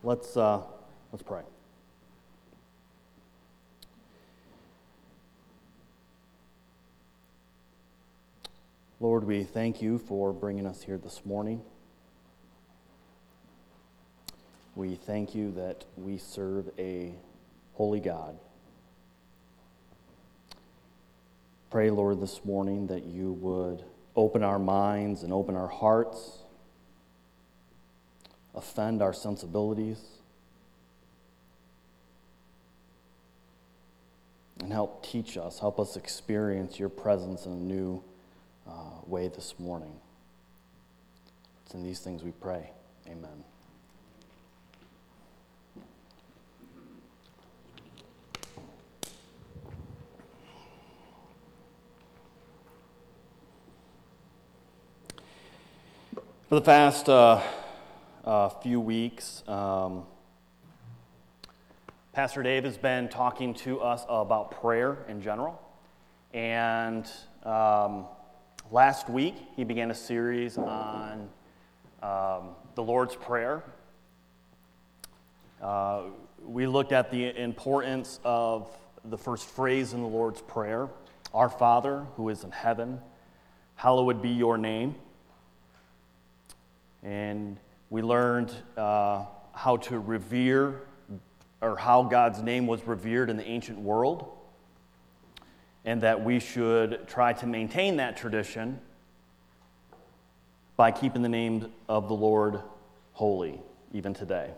Let's pray. Lord, we thank you for bringing us here this morning. We thank you that we serve a holy God. Pray, Lord, this morning that you would open our minds and open our hearts, offend our sensibilities, and help teach us, help us experience your presence in a new way this morning. It's in these things we pray. Amen. For the past few weeks, Pastor Dave has been talking to us about prayer in general. And last week, he began a series on the Lord's Prayer. We looked at the importance of the first phrase in the Lord's Prayer, Our Father, who is in heaven, hallowed be your name. And we learned how to revere, or how God's name was revered in the ancient world, and that we should try to maintain that tradition by keeping the name of the Lord holy, even today.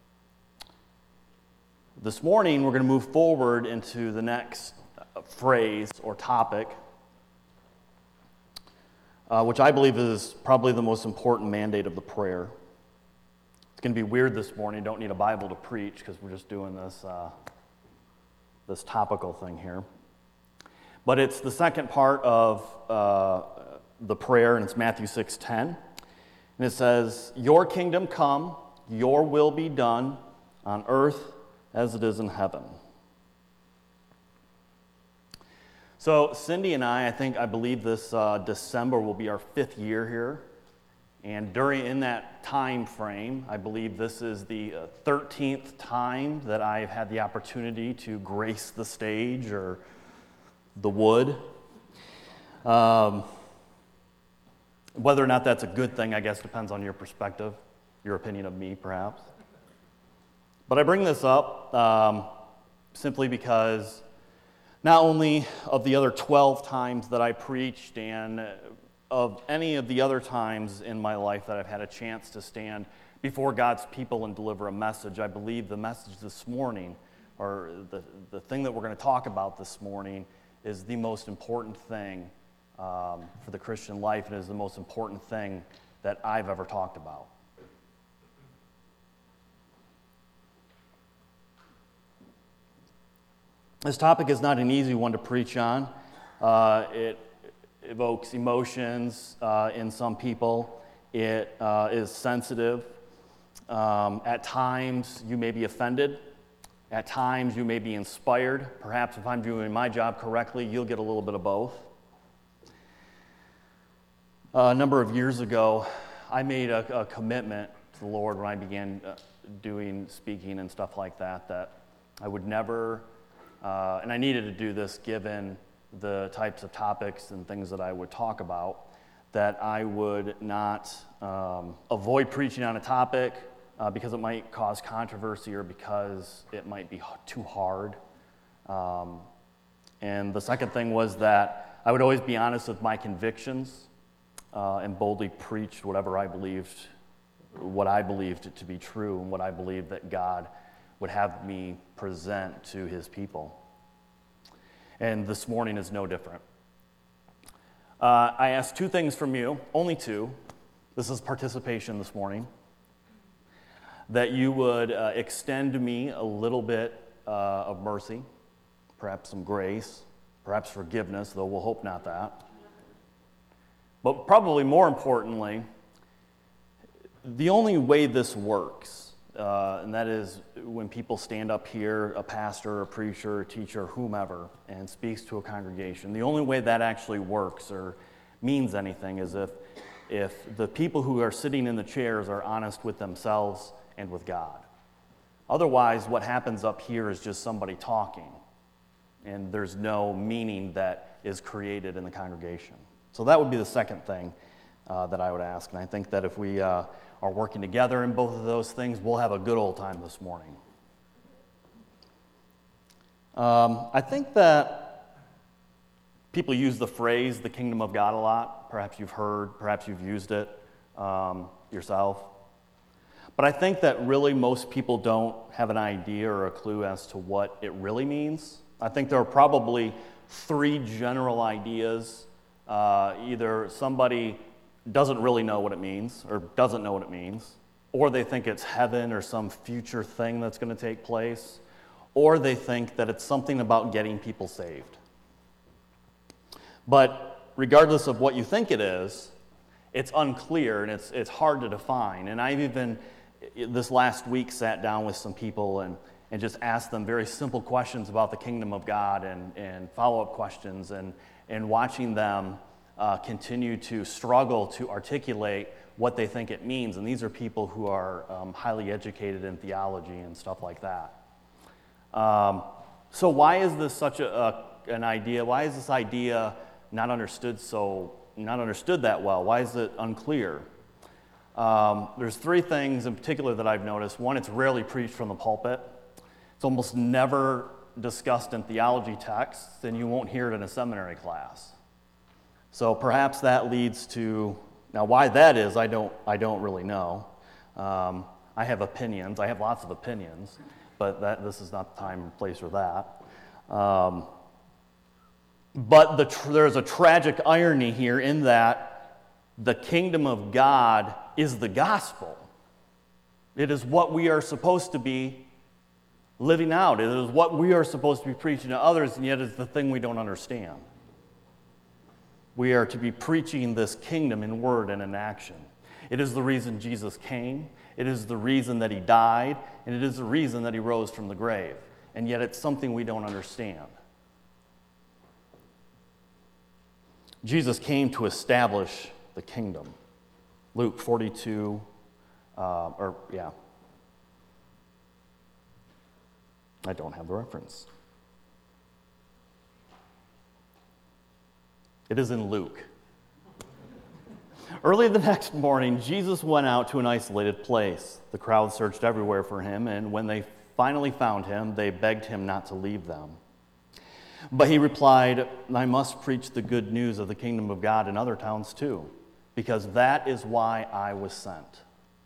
This morning, we're going to move forward into the next phrase or topic, which I believe is probably the most important mandate of the prayer. It's going to be weird this morning. Don't need a Bible to preach because we're just doing this topical thing here. But it's the second part of the prayer, and it's Matthew 6:10. And it says, Your kingdom come, your will be done on earth as it is in heaven. So Cindy and I believe this December will be our 5th year here. And in that time frame, I believe this is the 13th time that I've had the opportunity to grace the stage or the wood. Whether or not that's a good thing, I guess, depends on your perspective, your opinion of me, perhaps. But I bring this up simply because not only of the other 12 times that I preached and of any of the other times in my life that I've had a chance to stand before God's people and deliver a message, I believe the message this morning, or the thing that we're going to talk about this morning, is the most important thing for the Christian life, and is the most important thing that I've ever talked about. This topic is not an easy one to preach on. It evokes emotions in some people. It is sensitive. At times, you may be offended. At times, you may be inspired. Perhaps if I'm doing my job correctly, you'll get a little bit of both. A number of years ago, I made a commitment to the Lord when I began doing speaking and stuff like that I would never... and I needed to do this given the types of topics and things that I would talk about, that I would not avoid preaching on a topic because it might cause controversy or because it might be too hard. And the second thing was that I would always be honest with my convictions and boldly preach what I believed to be true and what I believed that God would have me present to his people. And this morning is no different. I asked 2 things from you, only 2. This is participation this morning. That you would extend to me a little bit of mercy, perhaps some grace, perhaps forgiveness, though we'll hope not that. But probably more importantly, the only way this works, and that is when people stand up here, a pastor, a preacher, a teacher, whomever, and speaks to a congregation, the only way that actually works or means anything is if the people who are sitting in the chairs are honest with themselves and with God. Otherwise, what happens up here is just somebody talking, and there's no meaning that is created in the congregation. So that would be the second thing that I would ask, and I think that if we are working together in both of those things, we'll have a good old time this morning. I think that people use the phrase, the kingdom of God, a lot. Perhaps you've heard, perhaps you've used it yourself. But I think that really most people don't have an idea or a clue as to what it really means. I think there are probably three general ideas. Either somebody doesn't really know what it means or doesn't know what it means, or they think it's heaven or some future thing that's going to take place, or they think that it's something about getting people saved. But regardless of what you think it is, it's unclear and it's hard to define. And I've even, this last week, sat down with some people and just asked them very simple questions about the kingdom of God and follow-up questions, and watching them continue to struggle to articulate what they think it means. And these are people who are highly educated in theology and stuff like that. So why is this such an idea? Why is this idea not understood that well? Why is it unclear? There's three things in particular that I've noticed. One, it's rarely preached from the pulpit. It's almost never discussed in theology texts, and you won't hear it in a seminary class. So perhaps that leads to, now why that is, I don't really know. I have opinions. I have lots of opinions, but this is not the time and place for that. But there's a tragic irony here in that the kingdom of God is the gospel. It is what we are supposed to be living out. It is what we are supposed to be preaching to others, and yet it's the thing we don't understand. We are to be preaching this kingdom in word and in action. It is the reason Jesus came. It is the reason that he died, and it is the reason that he rose from the grave. And yet it's something we don't understand. Jesus came to establish the kingdom. Luke 42, I don't have the reference. It is in Luke. Early the next morning, Jesus went out to an isolated place. The crowd searched everywhere for him, and when they finally found him, they begged him not to leave them. But he replied, I must preach the good news of the kingdom of God in other towns too, because that is why I was sent.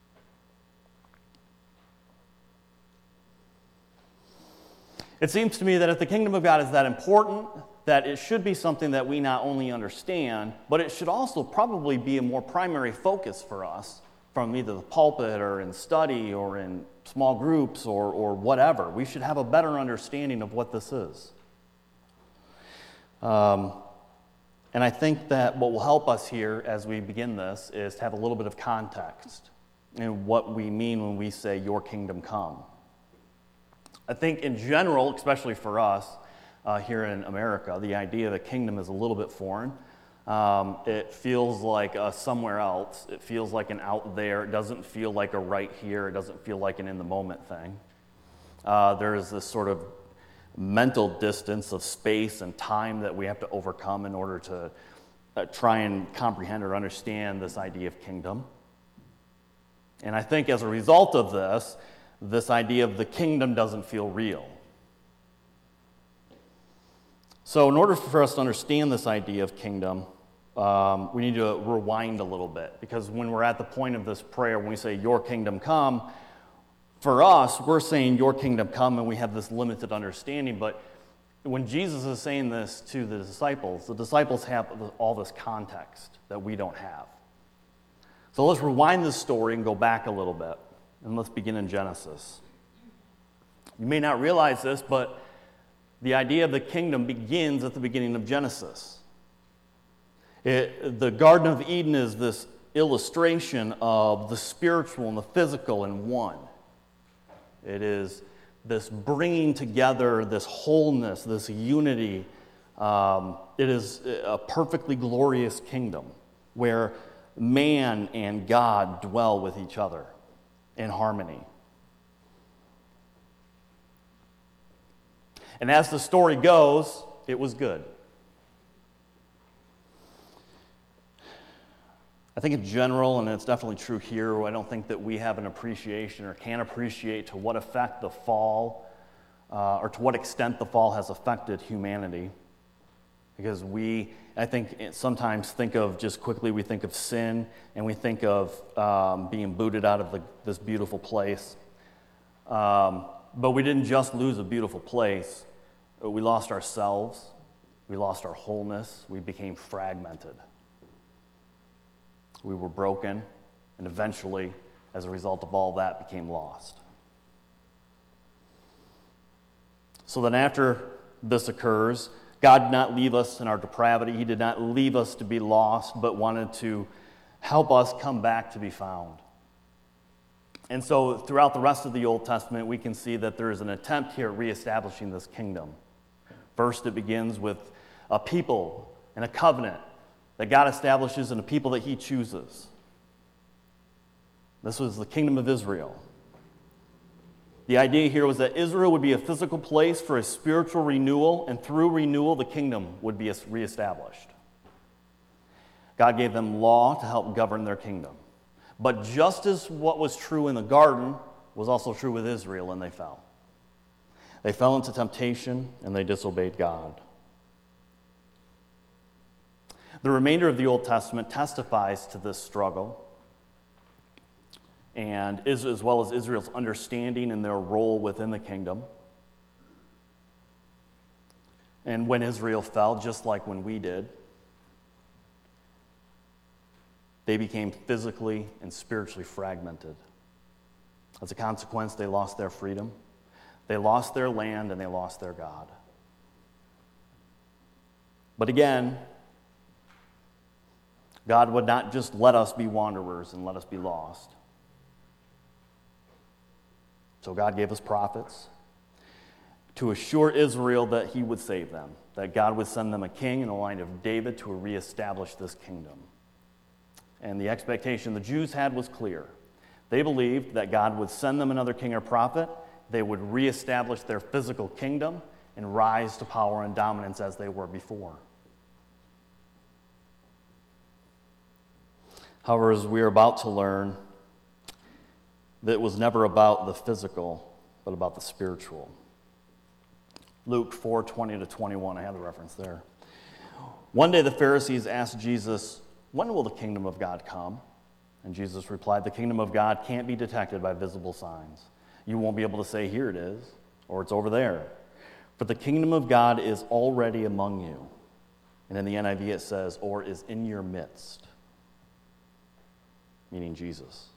It seems to me that if the kingdom of God is that important, that it should be something that we not only understand, but it should also probably be a more primary focus for us from either the pulpit or in study or in small groups or whatever. We should have a better understanding of what this is. And I think that what will help us here as we begin this is to have a little bit of context in what we mean when we say, your kingdom come. I think in general, especially for us here in America, the idea of a kingdom is a little bit foreign. It feels like somewhere else. It feels like an out there. It doesn't feel like a right here. It doesn't feel like an in-the-moment thing. There is this sort of mental distance of space and time that we have to overcome in order to try and comprehend or understand this idea of kingdom. And I think as a result of this idea of the kingdom doesn't feel real. So in order for us to understand this idea of kingdom, we need to rewind a little bit, because when we're at the point of this prayer, when we say, your kingdom come, for us, we're saying, your kingdom come, and we have this limited understanding. But when Jesus is saying this to the disciples have all this context that we don't have. So let's rewind this story and go back a little bit, and let's begin in Genesis. You may not realize this, but the idea of the kingdom begins at the beginning of Genesis. The Garden of Eden is this illustration of the spiritual and the physical in one. It is this bringing together, this wholeness, this unity. It is a perfectly glorious kingdom where man and God dwell with each other in harmony. And as the story goes, it was good. I think in general, and it's definitely true here, I don't think that we have an appreciation or can appreciate to what effect the fall, or to what extent the fall has affected humanity. Because I think, sometimes think of, just quickly, we think of sin, and we think of being booted out of this beautiful place. But we didn't just lose a beautiful place. We lost ourselves. We lost our wholeness. We became fragmented. We were broken, and eventually, as a result of all that, became lost. So then after this occurs, God did not leave us in our depravity. He did not leave us to be lost, but wanted to help us come back to be found. And so throughout the rest of the Old Testament, we can see that there is an attempt here at reestablishing this kingdom. First, it begins with a people and a covenant that God establishes and a people that he chooses. This was the kingdom of Israel. The idea here was that Israel would be a physical place for a spiritual renewal, and through renewal, the kingdom would be reestablished. God gave them law to help govern their kingdom. But just as what was true in the garden was also true with Israel, and they fell. They fell into temptation, and they disobeyed God. The remainder of the Old Testament testifies to this struggle, and as well as Israel's understanding and their role within the kingdom. And when Israel fell, just like when we did, they became physically and spiritually fragmented. As a consequence, they lost their freedom, they lost their land, and they lost their God. But again, God would not just let us be wanderers and let us be lost. So God gave us prophets to assure Israel that he would save them, that God would send them a king in the line of David to reestablish this kingdom. And the expectation the Jews had was clear. They believed that God would send them another king or prophet, they would reestablish their physical kingdom, and rise to power and dominance as they were before. However, as we are about to learn, that it was never about the physical, but about the spiritual. Luke 4:20-21, I have the reference there. One day the Pharisees asked Jesus, "When will the kingdom of God come?" And Jesus replied, "The kingdom of God can't be detected by visible signs. You won't be able to say, 'Here it is,' or 'It's over there.' For the kingdom of God is already among you." And in the NIV it says, "or is in your midst," meaning Jesus.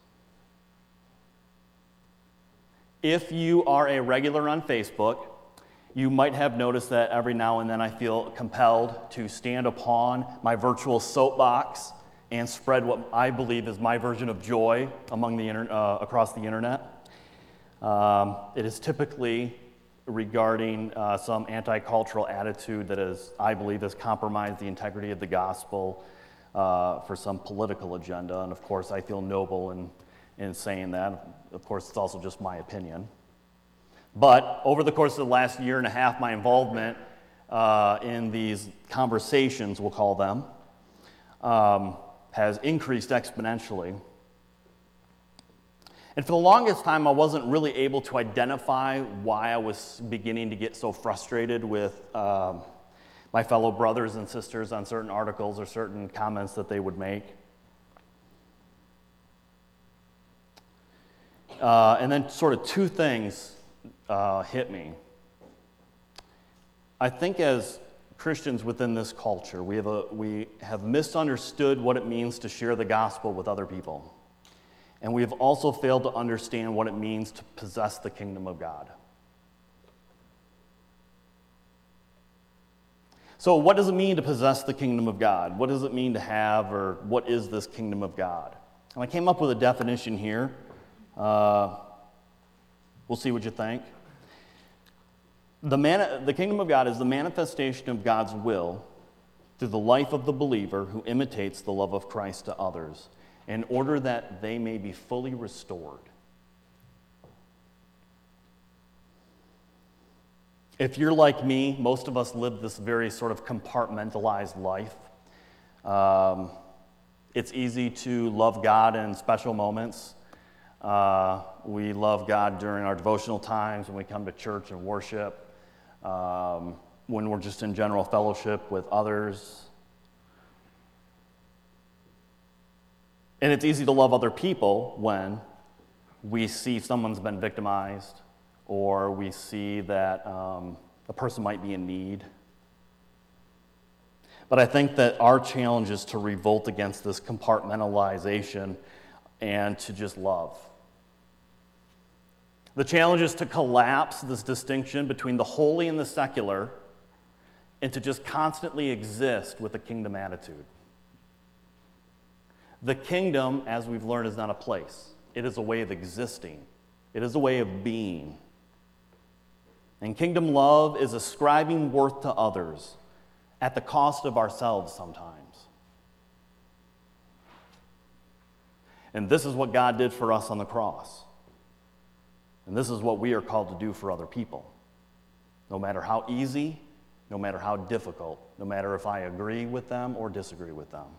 If you are a regular on Facebook, you might have noticed that every now and then I feel compelled to stand upon my virtual soapbox and spread what I believe is my version of joy among across the internet. It is typically regarding some anti-cultural attitude that I believe has compromised the integrity of the gospel for some political agenda. And of course, I feel noble in saying that. Of course, it's also just my opinion. But over the course of the last year and a half, my involvement in these conversations, we'll call them, has increased exponentially. And for the longest time, I wasn't really able to identify why I was beginning to get so frustrated with my fellow brothers and sisters on certain articles or certain comments that they would make. And then sort of two things hit me. I think as Christians within this culture, we have misunderstood what it means to share the gospel with other people. And we have also failed to understand what it means to possess the kingdom of God. So what does it mean to possess the kingdom of God? What does it mean to have, or what is this kingdom of God? And I came up with a definition here. We'll see what you think. The kingdom of God is the manifestation of God's will through the life of the believer who imitates the love of Christ to others, in order that they may be fully restored. If you're like me, most of us live this very sort of compartmentalized life. It's easy to love God in special moments. We love God during our devotional times, when we come to church and worship, when we're just in general fellowship with others. And it's easy to love other people when we see someone's been victimized, or we see that a person might be in need. But I think that our challenge is to revolt against this compartmentalization and to just love. The challenge is to collapse this distinction between the holy and the secular and to just constantly exist with a kingdom attitude. The kingdom, as we've learned, is not a place. It is a way of existing. It is a way of being. And kingdom love is ascribing worth to others at the cost of ourselves sometimes. And this is what God did for us on the cross. And this is what we are called to do for other people. No matter how easy, no matter how difficult, no matter if I agree with them or disagree with them.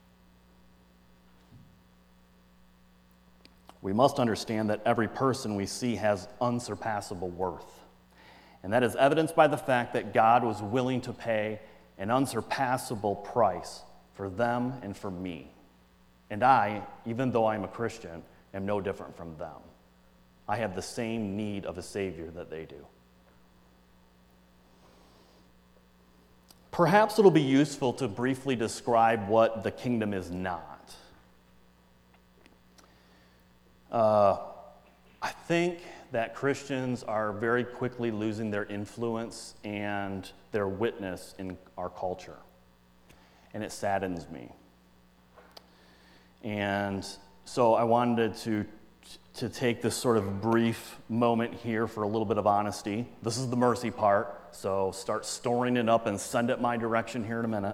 We must understand that every person we see has unsurpassable worth. And that is evidenced by the fact that God was willing to pay an unsurpassable price for them and for me. And I, even though I'm a Christian, am no different from them. I have the same need of a Savior that they do. Perhaps it'll be useful to briefly describe what the kingdom is not. I think that Christians are very quickly losing their influence and their witness in our culture. And it saddens me. And so I wanted to take this sort of brief moment here for a little bit of honesty. This is the mercy part, so start storing it up and send it my direction here in a minute.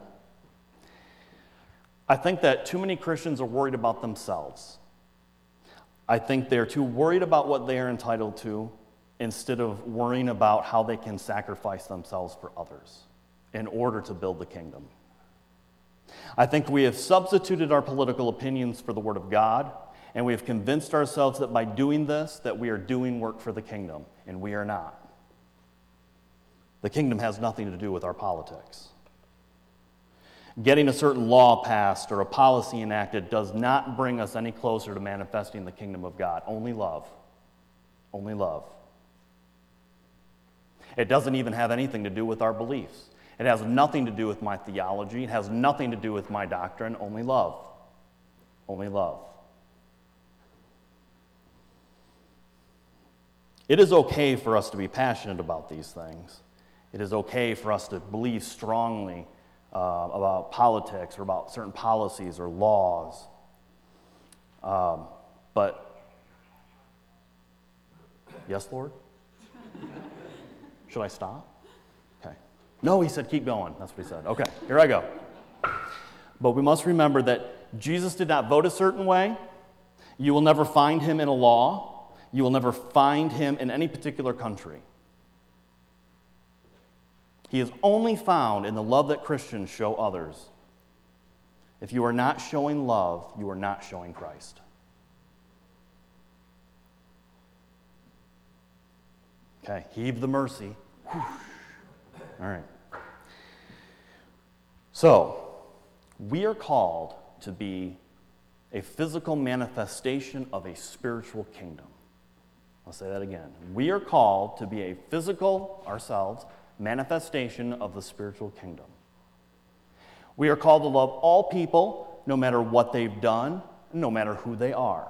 I think that too many Christians are worried about themselves. I think they're too worried about what they are entitled to instead of worrying about how they can sacrifice themselves for others in order to build the kingdom. I think we have substituted our political opinions for the Word of God, and we have convinced ourselves that by doing this, that we are doing work for the kingdom, and we are not. The kingdom has nothing to do with our politics. Getting a certain law passed or a policy enacted does not bring us any closer to manifesting the kingdom of God. Only love. Only love. It doesn't even have anything to do with our beliefs. It has nothing to do with my theology. It has nothing to do with my doctrine. Only love. Only love. It is okay for us to be passionate about these things. It is okay for us to believe strongly about politics or about certain policies or laws. But, yes, Lord? Should I stop? Okay. No, he said keep going. That's what he said. Okay, here I go. But we must remember that Jesus did not vote a certain way. You will never find him in a law. You will never find him in any particular country. He is only found in the love that Christians show others. If you are not showing love, you are not showing Christ. Okay, heave the mercy. Whew. All right. So, we are called to be a physical manifestation of a spiritual kingdom. I'll say that again. We are called to be a physical, ourselves, manifestation of the spiritual kingdom. We are called to love all people, no matter what they've done, no matter who they are.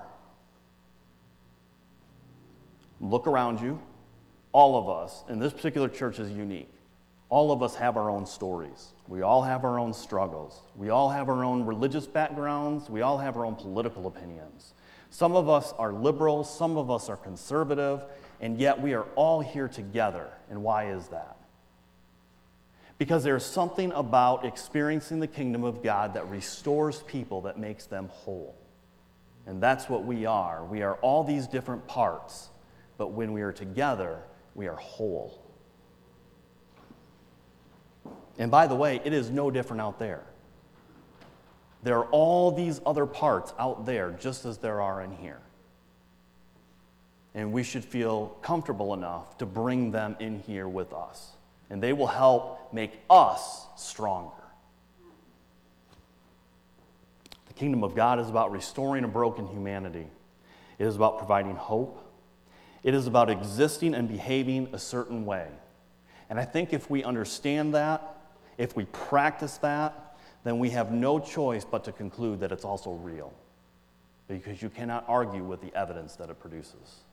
Look around you. All of us, and this particular church is unique. All of us have our own stories. We all have our own struggles. We all have our own religious backgrounds. We all have our own political opinions. Some of us are liberal, some of us are conservative, and yet we are all here together. And why is that? Because there's something about experiencing the kingdom of God that restores people, that makes them whole. And that's what we are. We are all these different parts, but when we are together, we are whole. And by the way, it is no different out there. There are all these other parts out there just as there are in here. And we should feel comfortable enough to bring them in here with us. And they will help make us stronger. The kingdom of God is about restoring a broken humanity. It is about providing hope. It is about existing and behaving a certain way. And I think if we understand that, if we practice that, then we have no choice but to conclude that it's also real. Because you cannot argue with the evidence that it produces.